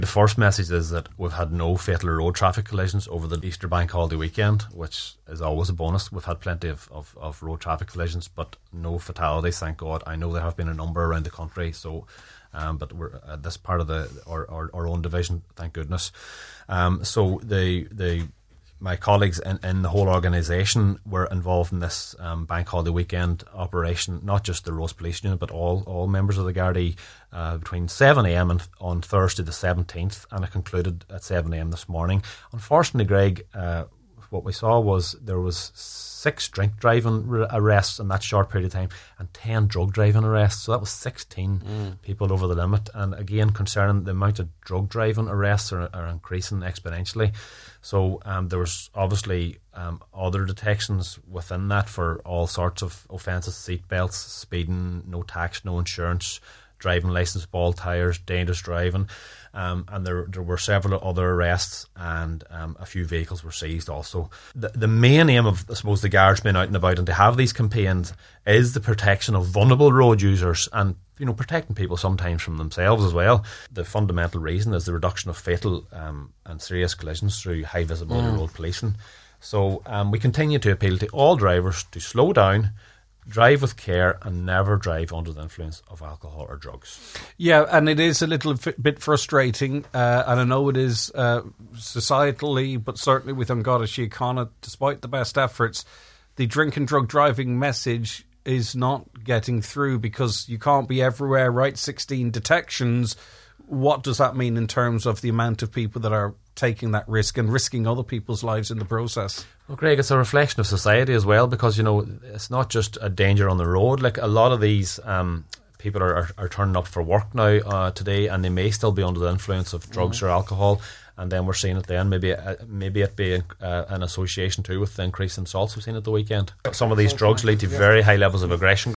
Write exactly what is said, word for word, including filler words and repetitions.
The first message is that we've had no fatal road traffic collisions over the Easter bank holiday weekend, which is always a bonus. We've had plenty of, of, of road traffic collisions, but no fatalities, thank God. I know there have been a number around the country, so um, but we're at this part of the our, our, our own division, thank goodness. Um, so the the my colleagues in, in the whole organisation were involved in this um, bank holiday weekend operation, not just the Ross Police Unit, but all, all members of the Gardaí, uh, between seven a m on Thursday the seventeenth, and it concluded at seven a m this morning. Unfortunately, Greg, uh, what we saw was there was six drink driving r- arrests in that short period of time and ten drug driving arrests. So that was sixteen mm. people over the limit. And again, concerning the amount of drug driving arrests are, are increasing exponentially. So um, there was obviously um, other detections within that for all sorts of offences: seatbelts, speeding, no tax, no insurance, driving licence, bald tyres, dangerous driving. Um, and there there were several other arrests, and um, a few vehicles were seized also. The, the main aim of, I suppose, the Guards being out and about and to have these campaigns is the protection of vulnerable road users and, you know, protecting people sometimes from themselves as well. The fundamental reason is the reduction of fatal um, and serious collisions through high visibility mm. road policing. So um, we continue to appeal to all drivers to slow down, drive with care, and never drive under the influence of alcohol or drugs. Yeah, and it is a little f- bit frustrating, uh, and I know it is uh, societally, but certainly with An Garda Síochána, despite the best efforts, the drink and drug driving message is not getting through because you can't be everywhere, right? sixteen detections. What does that mean in terms of the amount of people that are taking that risk and risking other people's lives in the process? Well, Greg, it's a reflection of society as well, because, you know, it's not just a danger on the road. Like, a lot of these um, people are, are, are turning up for work now uh, today, and they may still be under the influence of drugs mm-hmm. or alcohol. And then we're seeing it then, maybe uh, maybe it be uh, an association too with the increase in assaults we've seen at the weekend. Some of these drugs lead to very high levels of aggression,